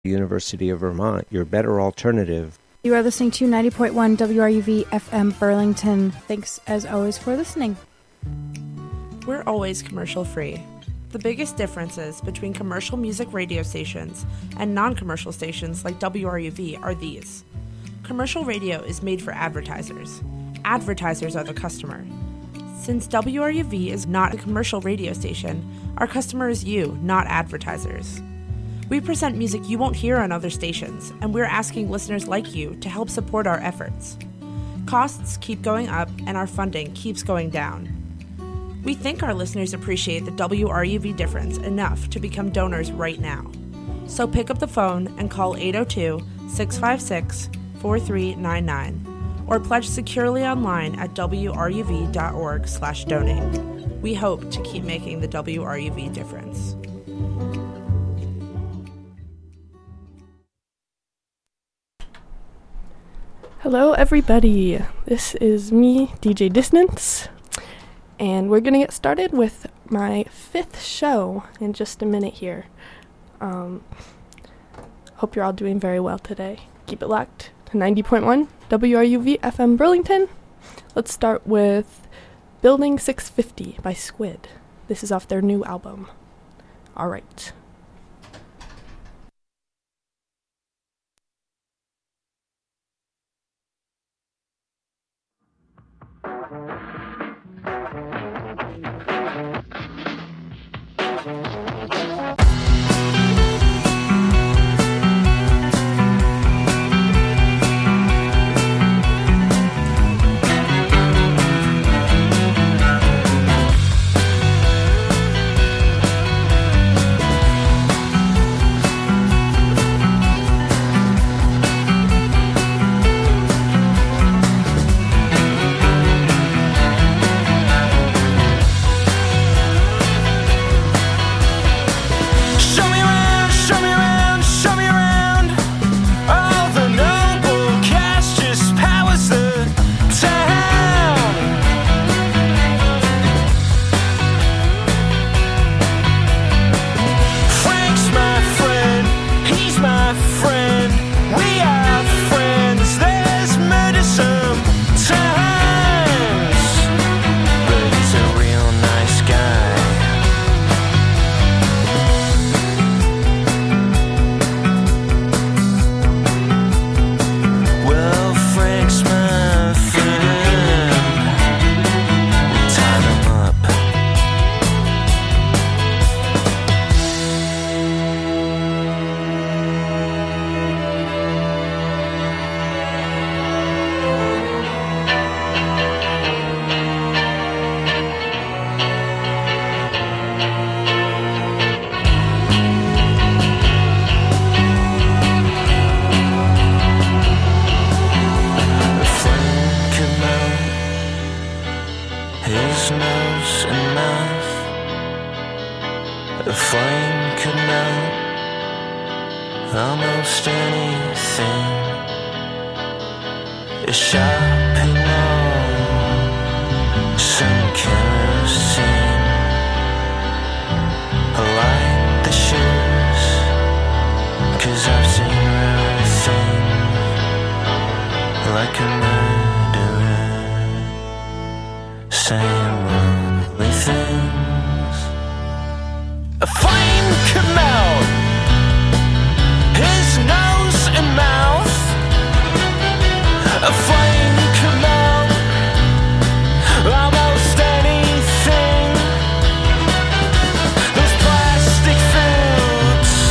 University of Vermont, your better alternative. You are listening to 90.1 WRUV FM Burlington. Thanks, as always, for listening. We're always commercial-free. The biggest differences between commercial music radio stations and non-commercial stations like WRUV are these. Commercial radio is made for advertisers. Advertisers are the customer. Since WRUV is not a commercial radio station, our customer is you, not advertisers. We present music you won't hear on other stations, and we're asking listeners like you to help support our efforts. Costs keep going up, and our funding keeps going down. We think our listeners appreciate the WRUV difference enough to become donors right now. So pick up the phone and call 802-656-4399, or pledge securely online at wruv.org/donate. We hope to keep making the WRUV difference. Hello everybody, this is me, DJ Dissonance, and we're going to get started with my 5th show in just a minute here. Hope you're all doing very well today. Keep it locked to 90.1 WRUV FM Burlington. Let's start with Building 650 by Squid. This is off their new album. Alright.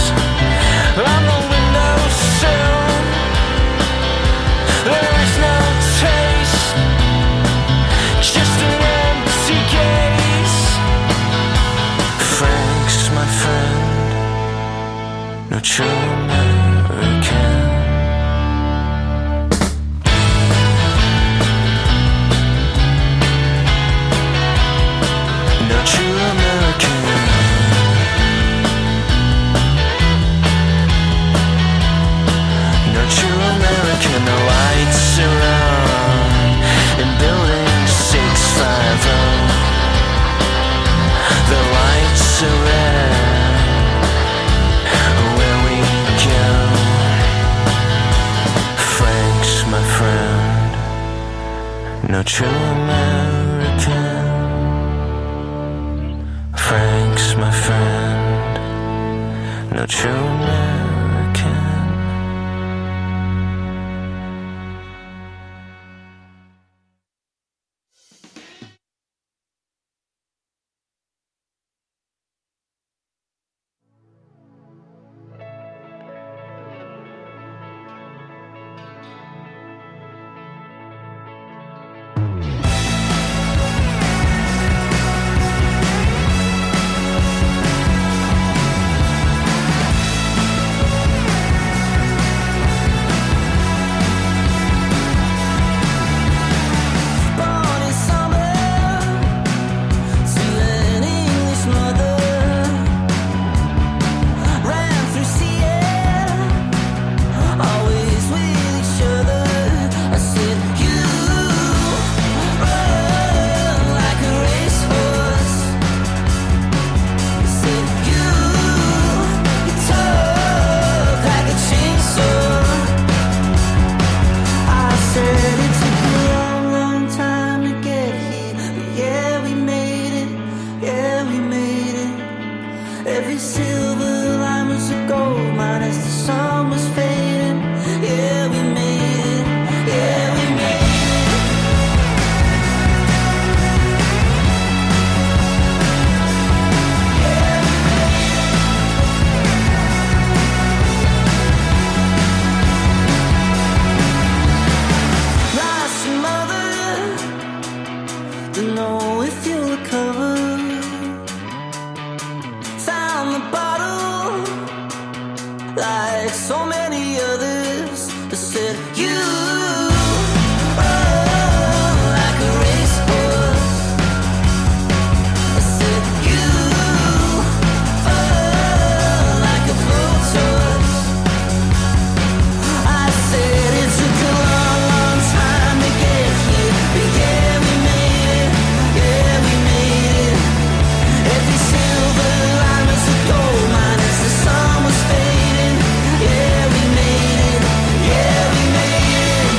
There is no No true American. Frank's my friend. No true American. Yeah, we made it.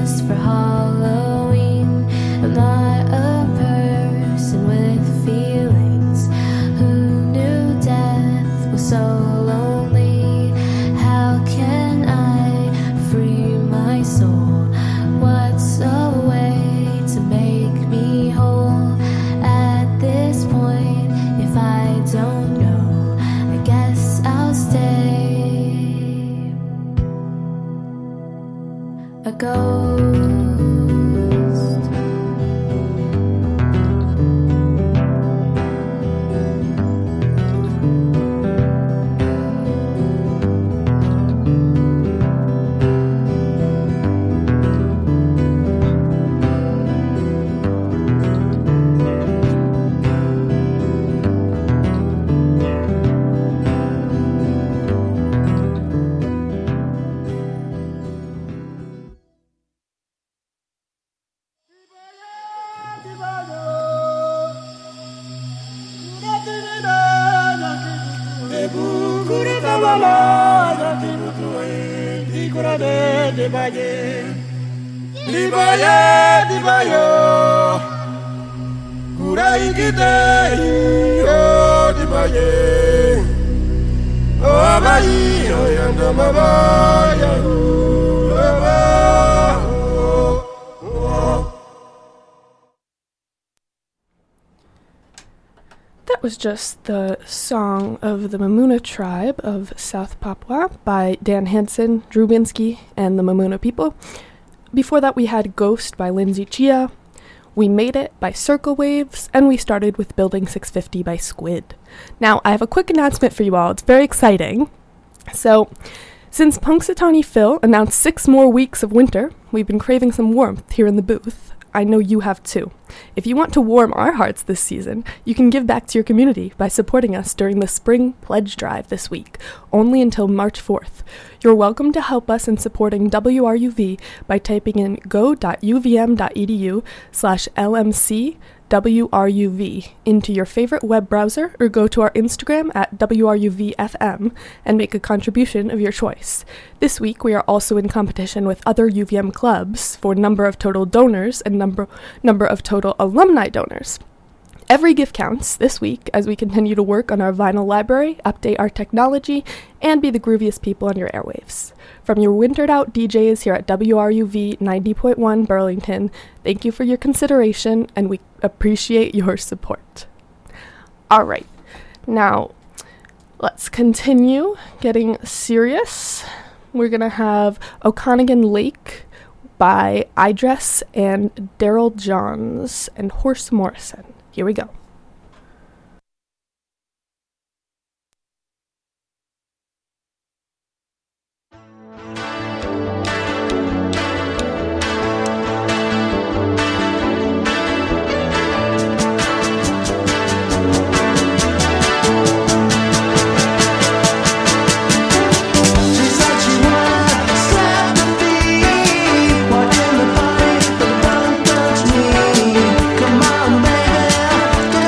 dress for Halloween. I'm not a person with feelings who knew death was so lonely. How can I free my soul? What's a way to make me whole at this point? If I don't know, I guess I'll stay a ghost. That was just the song of the Mamuna tribe of South Papua by Dan Hansen, Drew Binsky, and the Mamuna people. Before that, we had Ghost by Lindsay Chia, We Made It by Circle Waves, and we started with Building 650 by Squid. Now, I have a quick announcement for you all. It's very exciting. So, since Punxsutawney Phil announced 6 more weeks of winter, we've been craving some warmth here in the booth. I know you have too. If you want to warm our hearts this season, you can give back to your community by supporting us during the Spring Pledge Drive this week, only until March 4th. You're welcome to help us in supporting WRUV by typing in go.uvm.edu/LMC WRUV into your favorite web browser, or go to our Instagram at WRUVFM and make a contribution of your choice. This week we are also in competition with other UVM clubs for number of total donors and number of total alumni donors. Every gift counts this week as we continue to work on our vinyl library, update our technology, and be the grooviest people on your airwaves. From your wintered out DJs here at WRUV 90.1 Burlington, thank you for your consideration, and we appreciate your support. All right, now let's continue getting serious. We're going to have Okanagan Lake by Idress and Daryl Johns and Horse Morrison. Here we go. Come on, baby.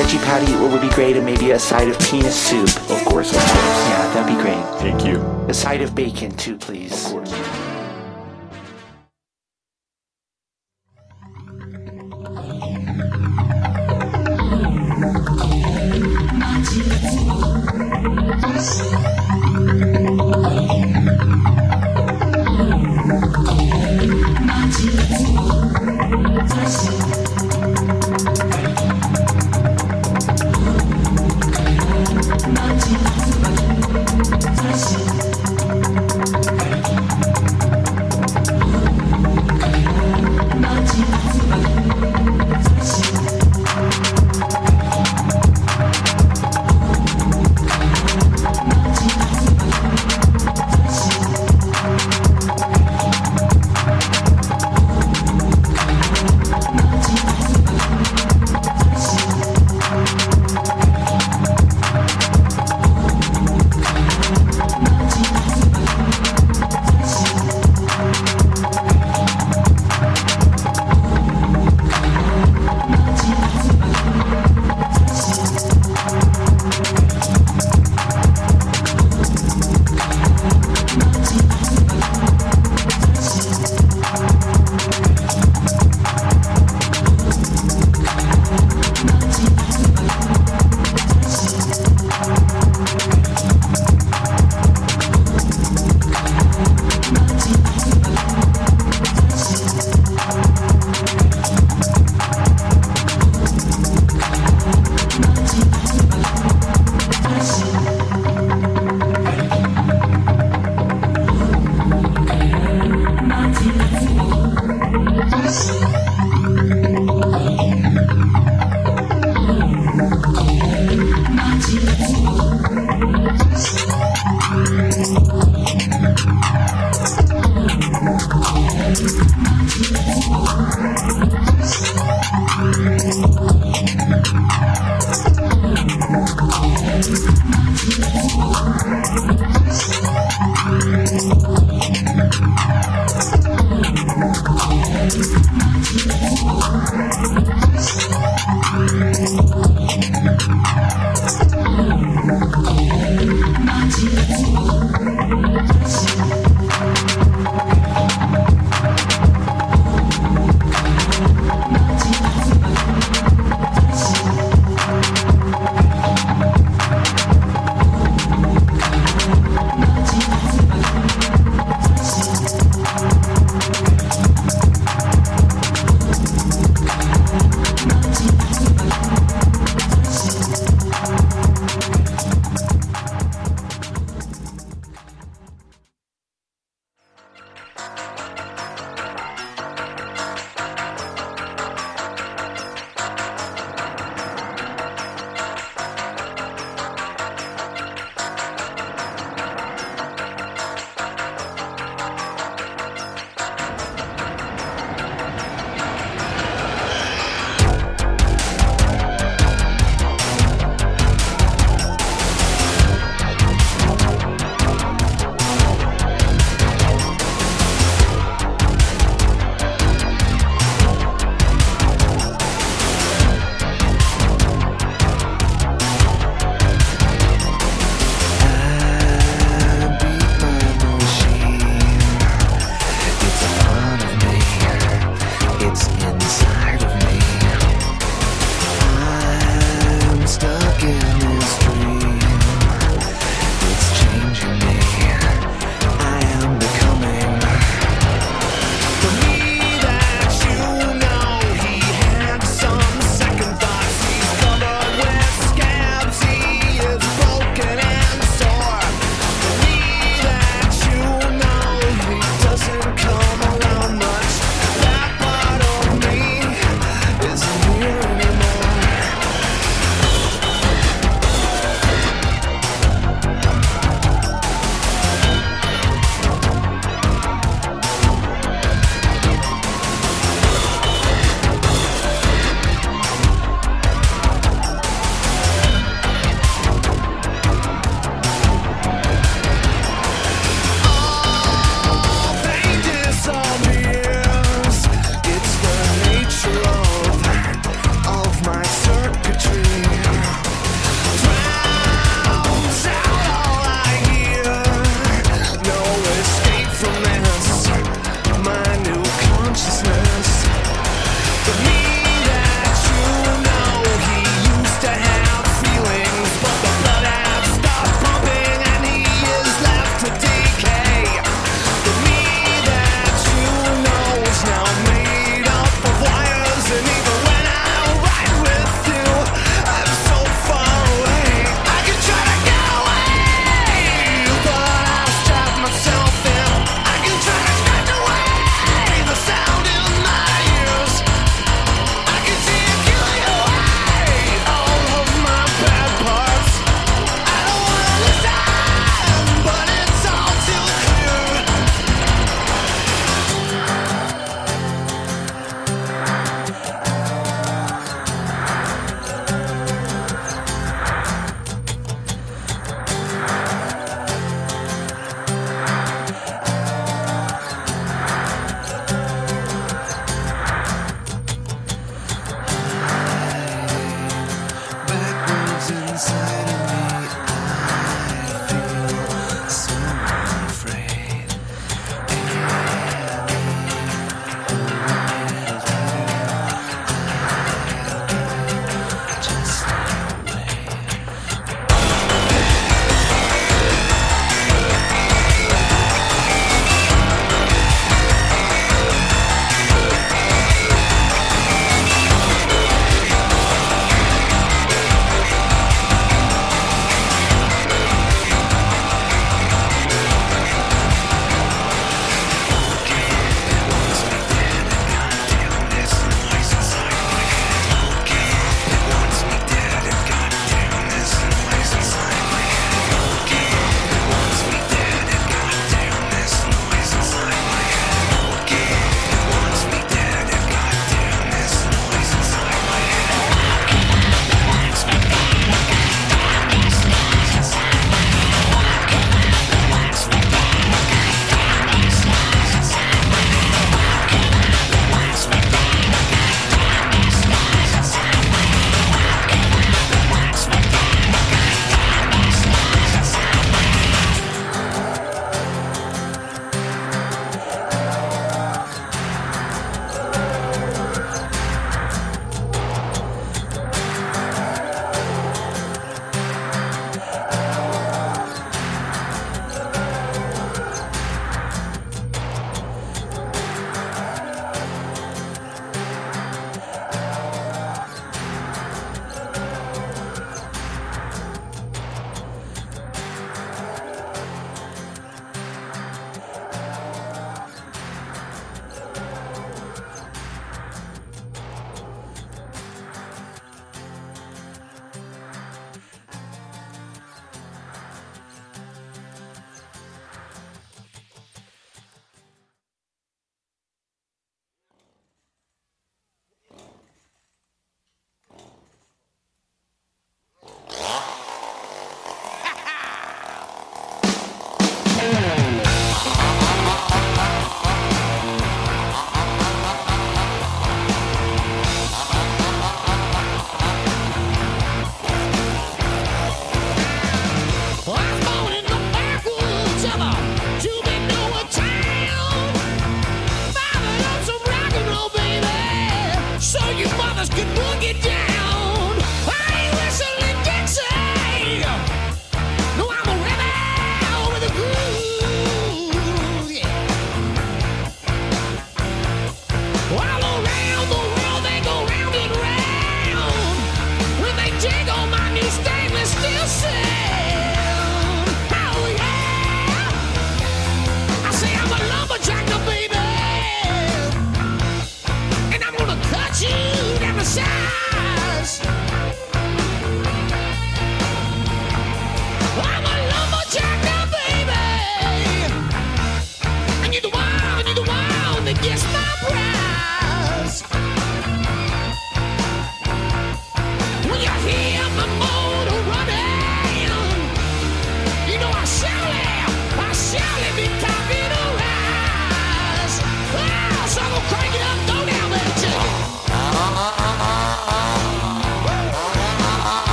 veggie patty would be great, and maybe a side of penis soup. Of course. Yeah, that'd be great. Thank you. A side of bacon too, please. Of course.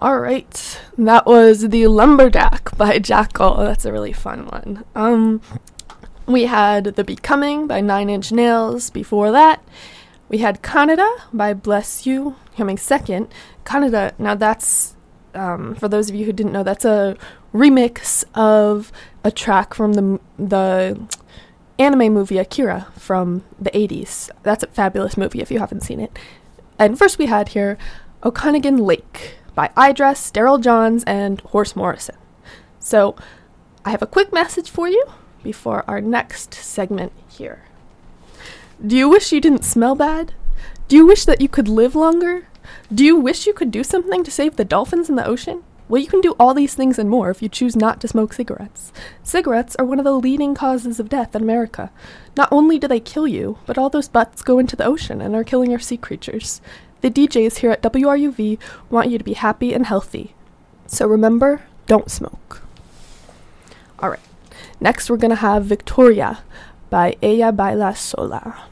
All right, that was The Lumberjack by Jackal. That's a really fun one. We had The Becoming by Nine Inch Nails before that. We had Canada by Bless You coming second. Canada, now that's, for those of you who didn't know, that's a remix of a track from the anime movie Akira from the 80s. That's a fabulous movie if you haven't seen it. And first we had here Okanagan Lake by iDress, Daryl Johns, and Horse Morrison. So I have a quick message for you before our next segment here. Do you wish you didn't smell bad? Do you wish that you could live longer? Do you wish you could do something to save the dolphins in the ocean? Well, you can do all these things and more if you choose not to smoke cigarettes. Cigarettes are one of the leading causes of death in America. Not only do they kill you, but all those butts go into the ocean and are killing our sea creatures. The DJs here at WRUV want you to be happy and healthy. So remember, don't smoke. Alright, next we're going to have Victoria by Ella Baila Sola.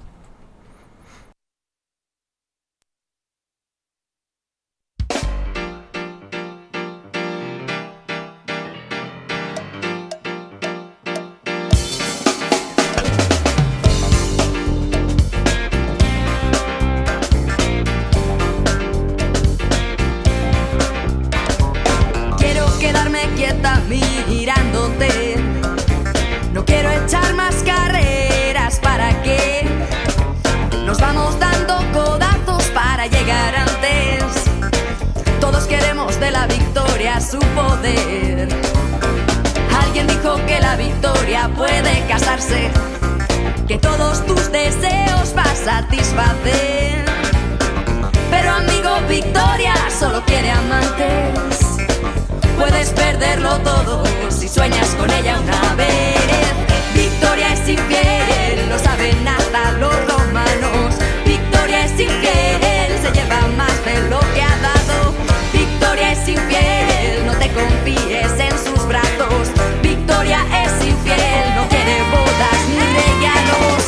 Mirándote, no quiero echar más carreras. ¿Para qué? Nos vamos dando codazos para llegar antes. Todos queremos de la victoria su poder. Alguien dijo que la victoria puede casarse, que todos tus deseos va a satisfacer. Pero amigo, victoria solo quiere amantes. Puedes perderlo todo si sueñas con ella una vez. Victoria es infiel, lo saben hasta los romanos. Victoria es infiel, se lleva más de lo que ha dado. Victoria es infiel, no te confíes en sus brazos. Victoria es infiel, no quiere bodas ni regalos.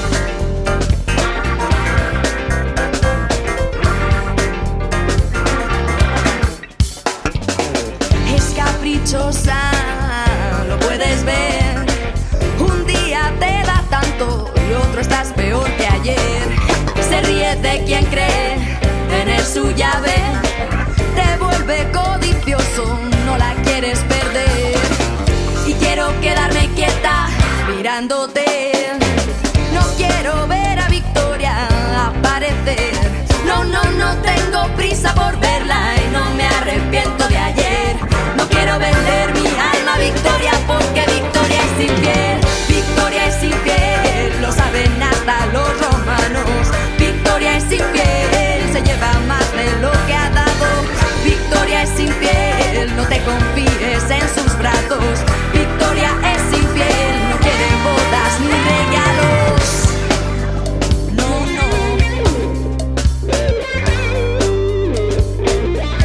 Caprichosa, lo puedes ver. Un día te da tanto y otro estás peor que ayer. Se ríe de quien cree tener su llave. Te vuelve codicioso, no la quieres perder. Y quiero quedarme quieta mirándote. No quiero ver a Victoria aparecer. No, no, no tengo prisa por verla y no me arrepiento de ayer. No quiero vender mi alma a Victoria porque Victoria es infiel. Victoria es infiel, lo saben hasta los romanos. Victoria es infiel, se lleva más de lo que ha dado. Victoria es infiel, no te confíes en sus brazos. Victoria es infiel, no quiere bodas ni regalos. No, no.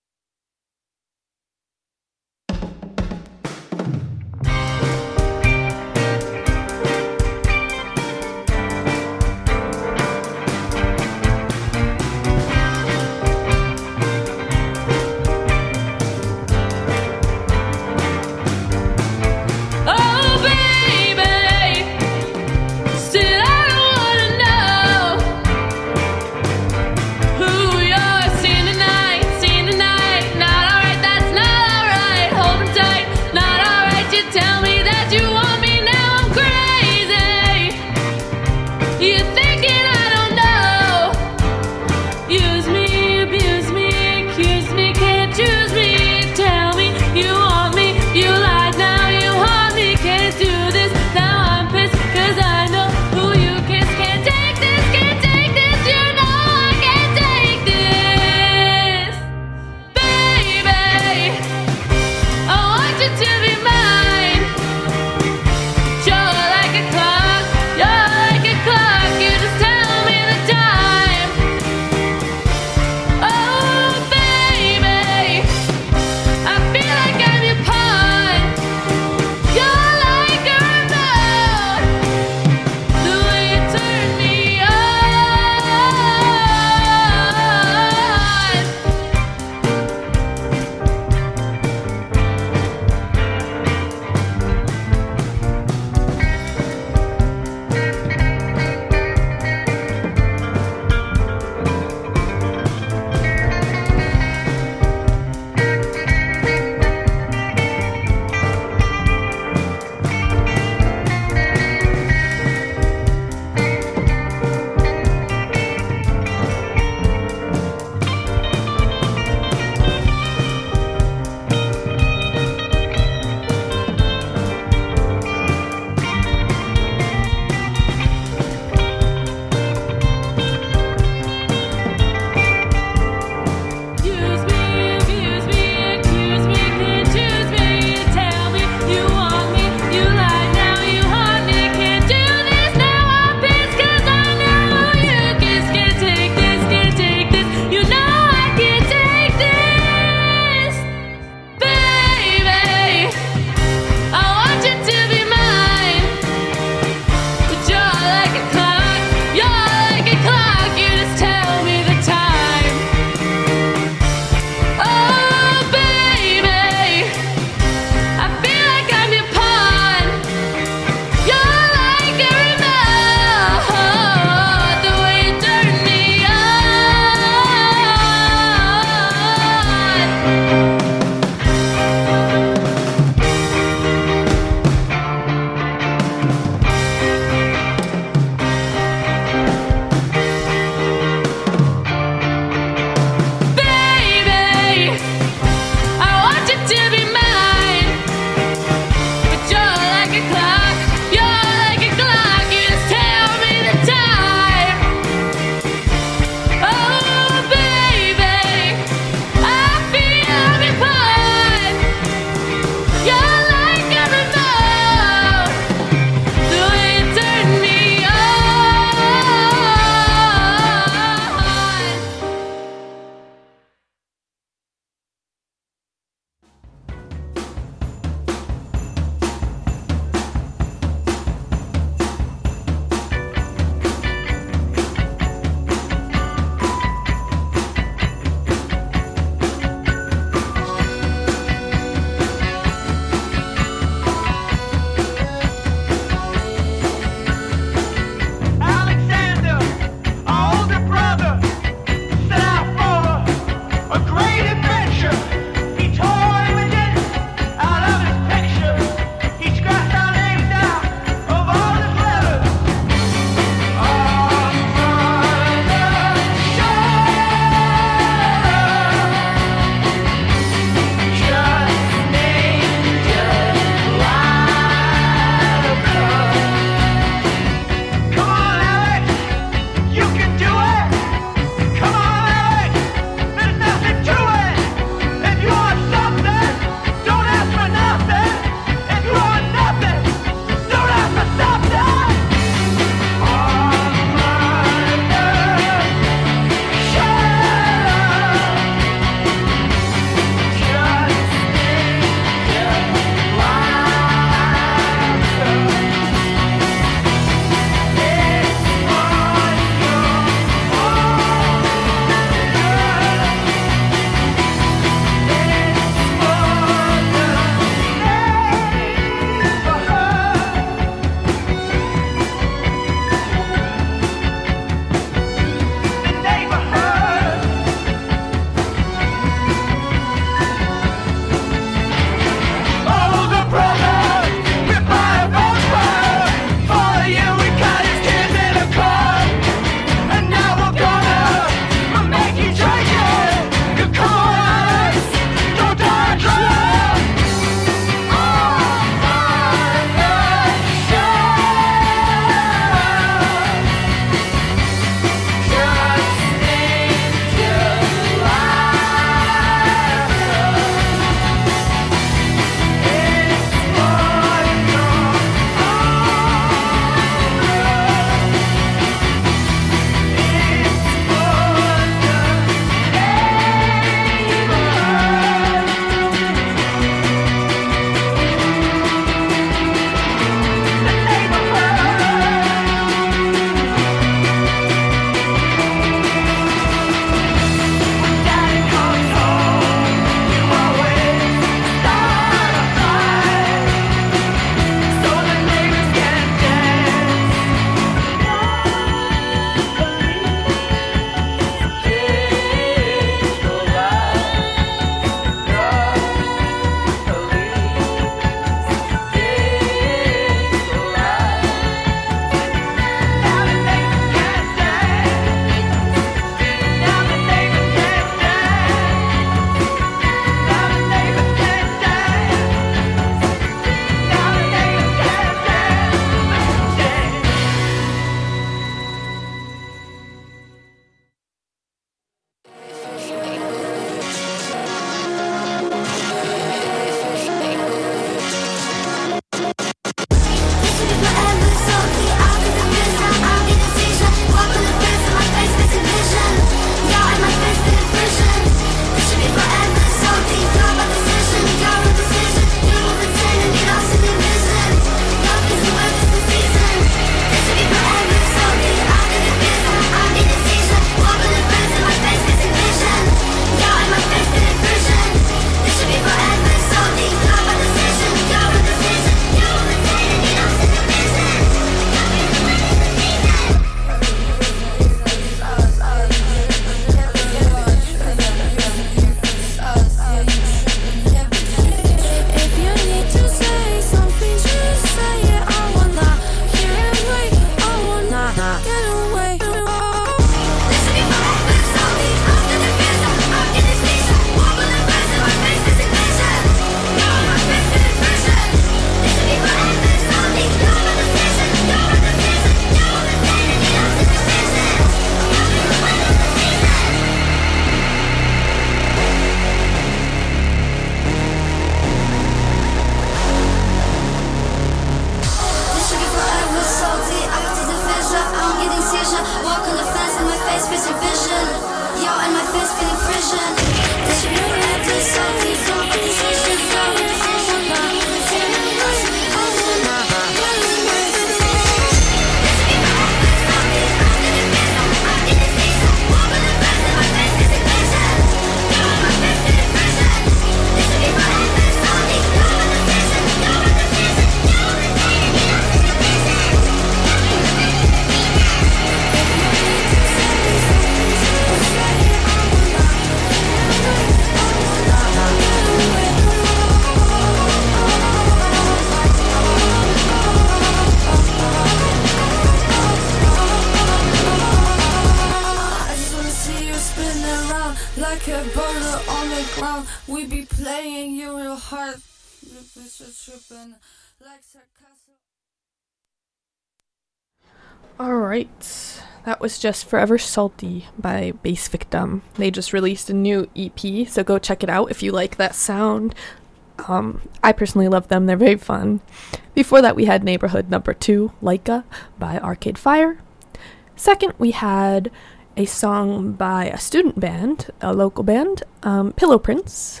Alright, that was just Forever Salty by Bass Victim. They just released a new EP, so go check it out if you like that sound. I personally love them, they're very fun. Before that we had Neighborhood Number 2, Laika by Arcade Fire. Second we had a song by a student band, a local band, Pillow Prince,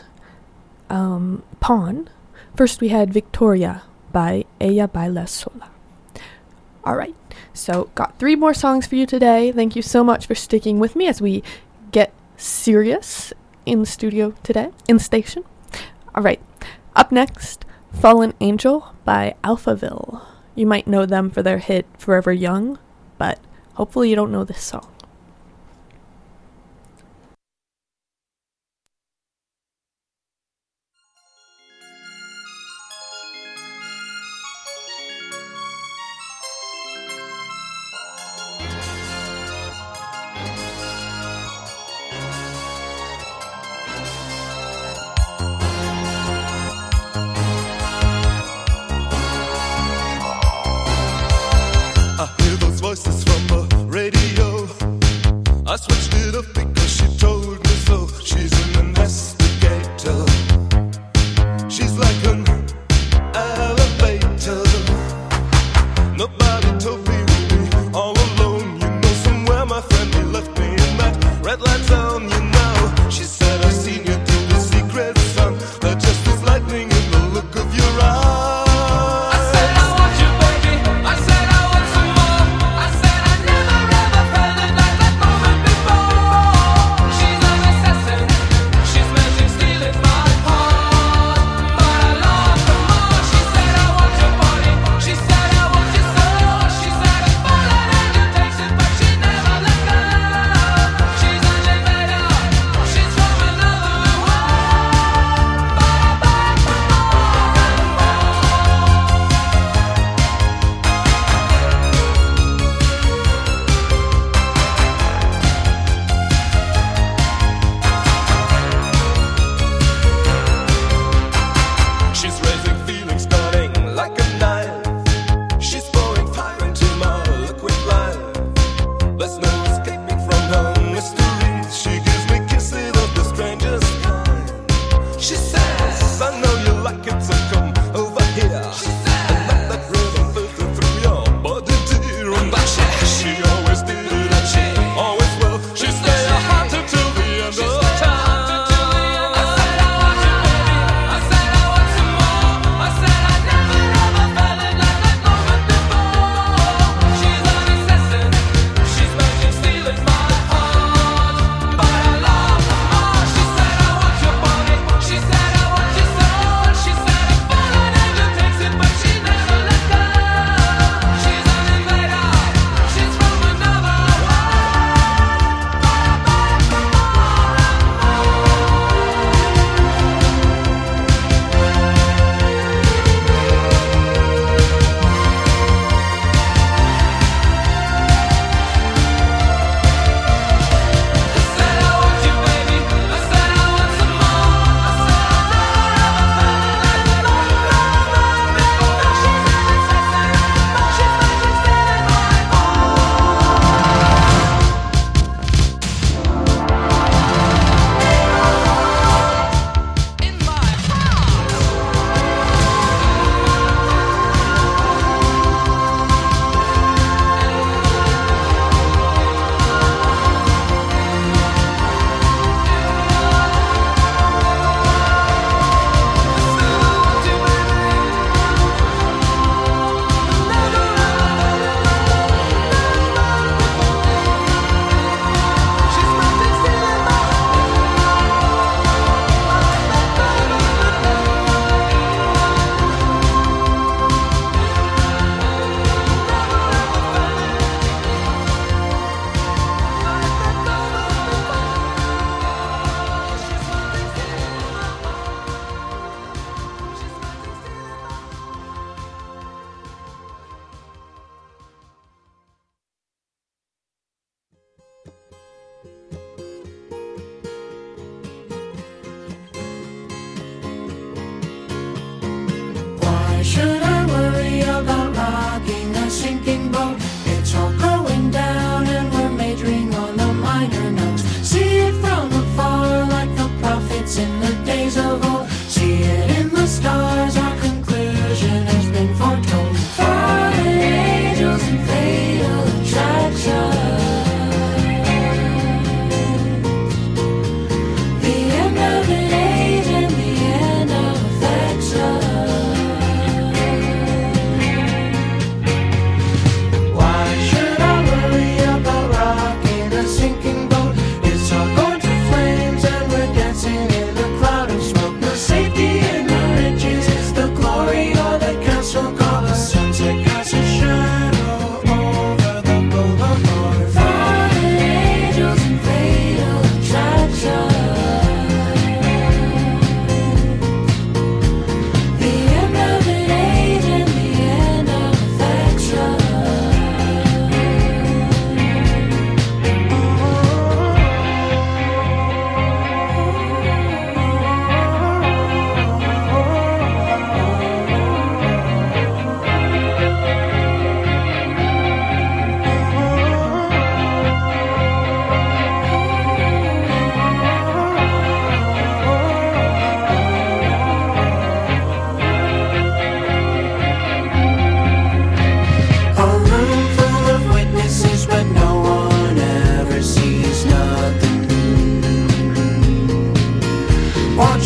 Pawn. First we had Victoria by Ella Baila Sola. Alright, so got 3 more songs for you today. Thank you so much for sticking with me as we get serious in the studio today, in the station. Alright, up next, Fallen Angel by Alphaville. You might know them for their hit Forever Young, but hopefully you don't know this song. Voices from the radio.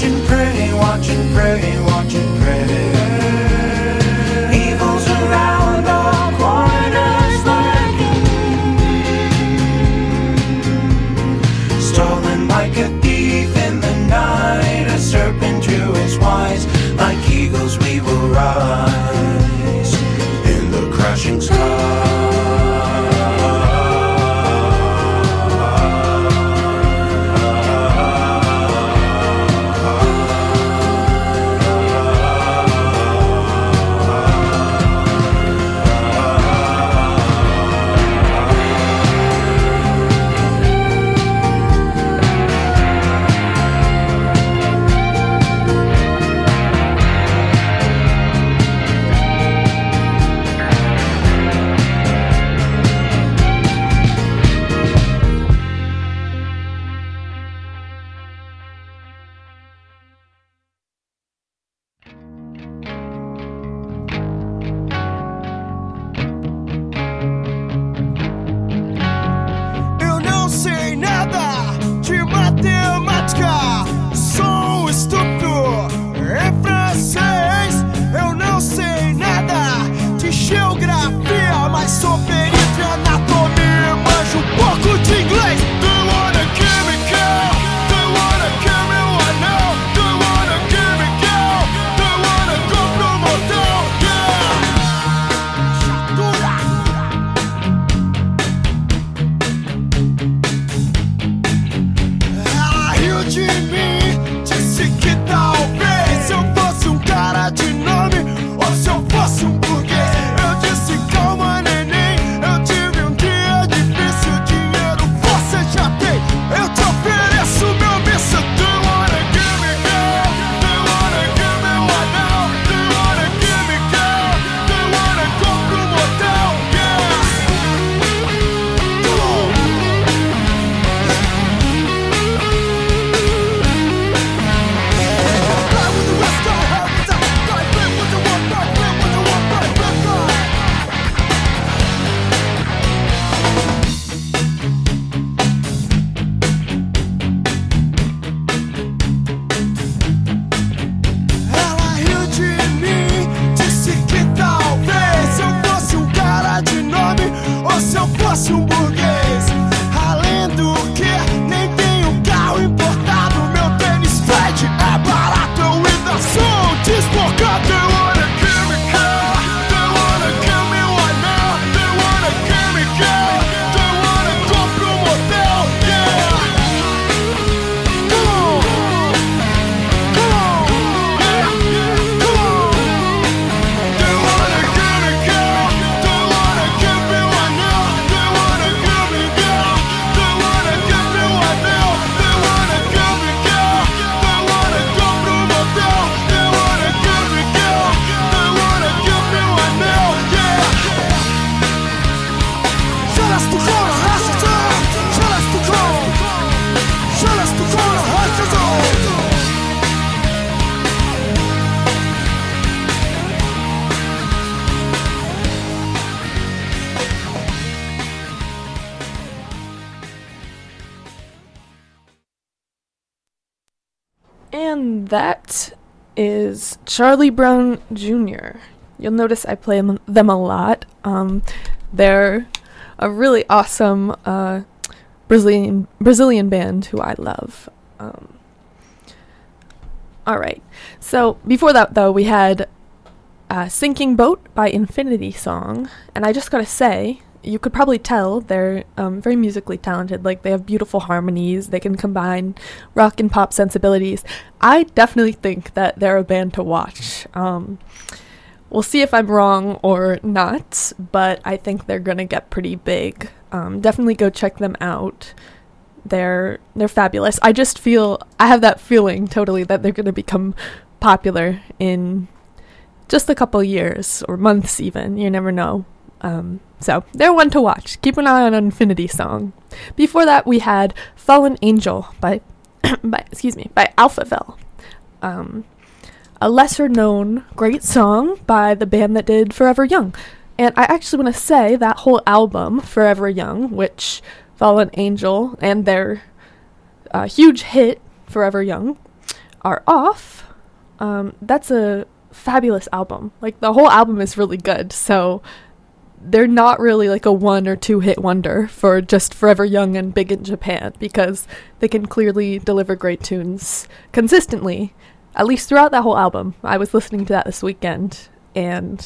watch and pray, watch and pray, watch and pray. Evil's around all corners lurking, stolen like a thief in the night. A serpent drew his wise, like eagles we will rise in the crashing sky. And that is Charlie Brown Jr. You'll notice I play them a lot. They're a really awesome Brazilian band who I love. All right. So before that, though, we had Sinking Boat by Infinity Song. And I just gotta say, you could probably tell they're very musically talented. Like, they have beautiful harmonies. They can combine rock and pop sensibilities. I definitely think that they're a band to watch. We'll see if I'm wrong or not, but I think they're gonna get pretty big. Definitely go check them out. They're fabulous. I have that feeling totally that they're gonna become popular in just a couple years or months even. You never know. So they're one to watch. Keep an eye on Infinity Song. Before that, we had Fallen Angel by Alphaville. A lesser known great song by the band that did Forever Young. And I actually want to say that whole album, Forever Young, which Fallen Angel and their huge hit, Forever Young, are off. That's a fabulous album. Like, the whole album is really good, so they're not really like a 1 or 2 hit wonder for just Forever Young and Big in Japan, because they can clearly deliver great tunes consistently, at least throughout that whole album. I was listening to that this weekend, and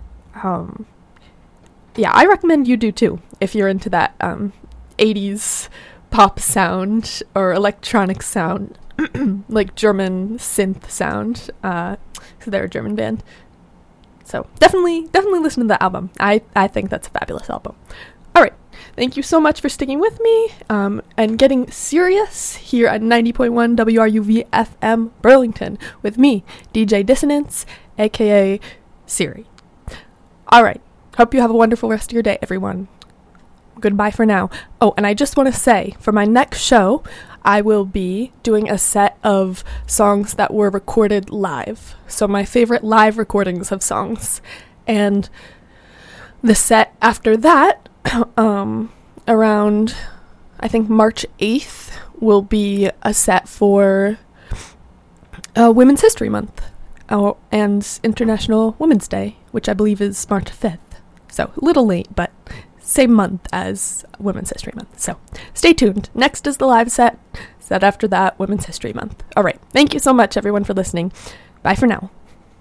yeah, I recommend you do too, if you're into that 80s pop sound or electronic sound, like German synth sound, so they're a German band. So definitely listen to that album. I think that's a fabulous album. All right, thank you so much for sticking with me and getting serious here at 90.1 WRUV FM Burlington with me, DJ Dissonance, aka Siri. All right, hope you have a wonderful rest of your day, everyone. Goodbye for now. Oh, and I just want to say, for my next show, I will be doing a set of songs that were recorded live. So my favorite live recordings of songs. And the set after that, around, I think, March 8th, will be a set for Women's History Month and International Women's Day, which I believe is March 5th. So a little late, but same month as Women's History Month. So stay tuned. Next is the live set. Set after that, Women's History Month. All right. Thank you so much, everyone, for listening. Bye for now.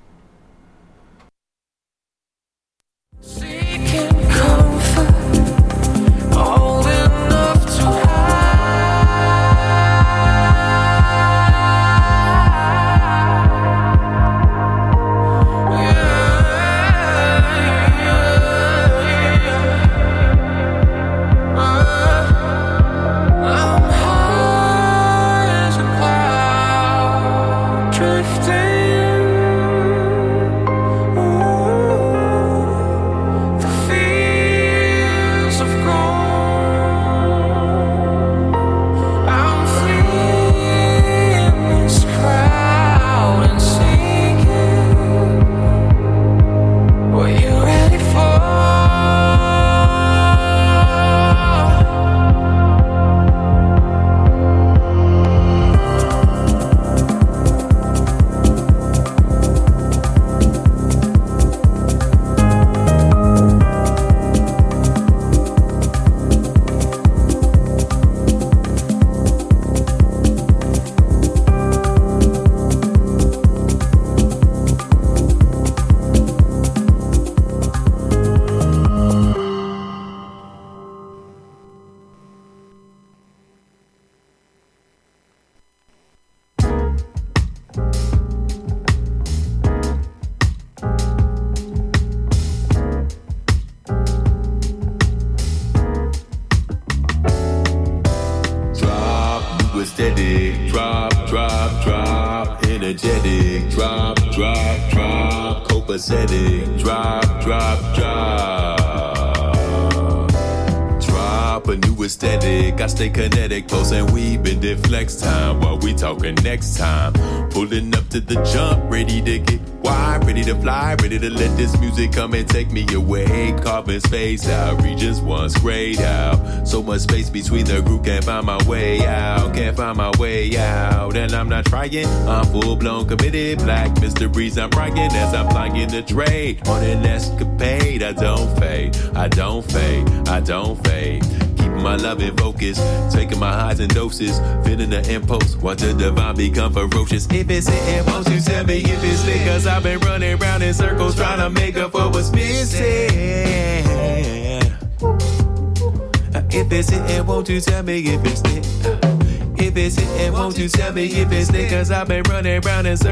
Steady, drop, energetic, drop, copacetic, drop, a new aesthetic. I stay kinetic, close and we bend it flex time while we talking next time. Pulling up to the jump, ready to get wide, ready to fly, ready to let this music come and take me away. Carbon spaced out, regions once grayed out. So much space between the group, can't find my way out, can't find my way out. And I'm not trying, I'm full blown committed. Black mysteries I'm writing as I'm flying the trade. On an escapade, I don't fade, I don't fade, I don't fade. Keeping my love in focus, taking my highs and doses, feeling the impulse, watch the divine become ferocious. If it's hitting, won't you tell me if it's lit? Cause I've been running round in circles trying to make up for what's missing. If it's hitting, won't you tell me if it's lit? If it's hitting, won't you tell me if it's lit? Cause I've been running round in circles.